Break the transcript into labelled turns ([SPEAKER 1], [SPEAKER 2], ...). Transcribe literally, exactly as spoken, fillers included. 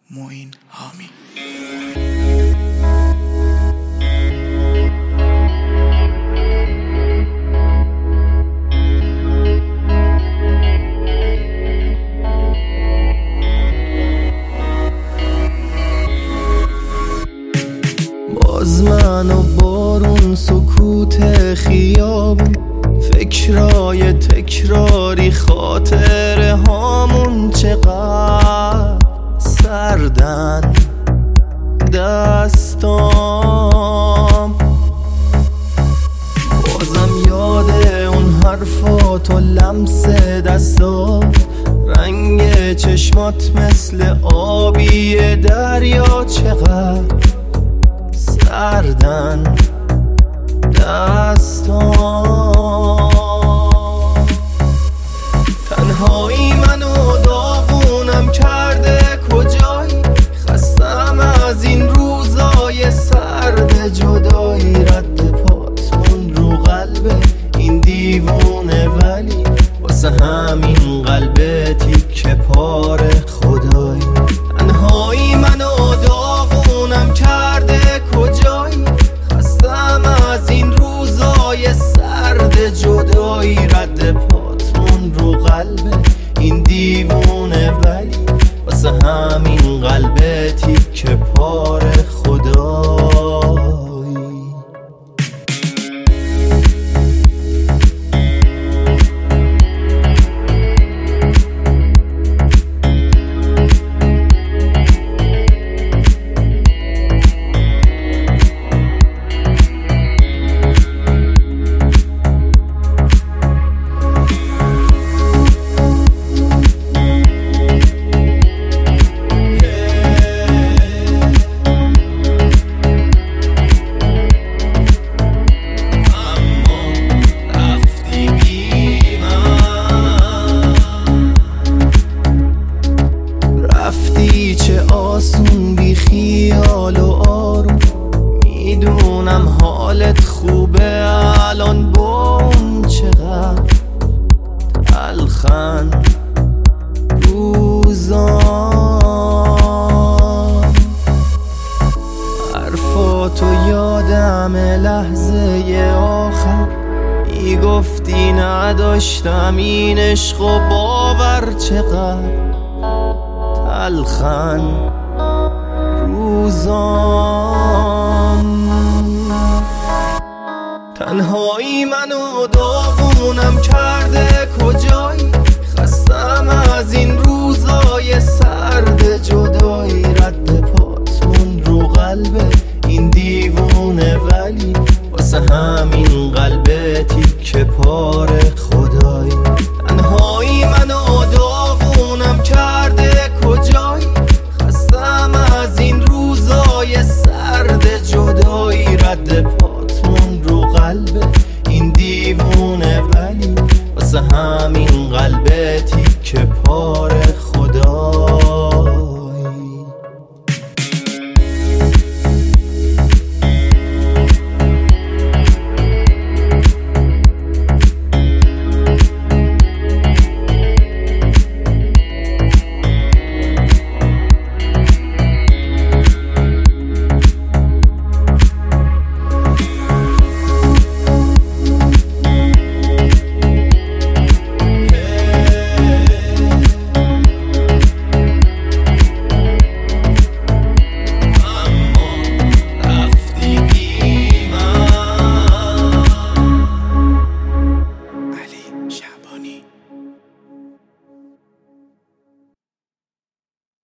[SPEAKER 1] معین حامی.
[SPEAKER 2] باز من و بارون سکوت خیابون، فکرای تکراری، خاطره هامون چقدر سردن دستام. بازم یاد اون حرفات و لمس دستات، رنگ چشمات مثل آبی دریا چقدر سردن دستام. تنهایی منو داغونم کرده کجایی، خستم از این روزای سرد جدایی. رد پاتون رو قلب این دیوونه، ولی واسه همین قلب تیکه پاره خدایی. تنهایی منو داغونم کرده کجایی، خستم از این روزای سرد جدایی. رد پاتون رو قلب این دیوونه، ولی واسه همین قلب تیکه پاره خدایی. چه آسون بی خیال و آروم، میدونم حالت خوبه الان با اون چقدر الخن روزان. حرفاتو یادم لحظه آخر، میگفتی نداشتم این عشق و باور چقدر تلخن روزان. تنهایی منو داغونم کرده کجایی، خستم از این روزای سرد جدایی. رد پاتون رو قلب این دیوونه، ولی واسه همین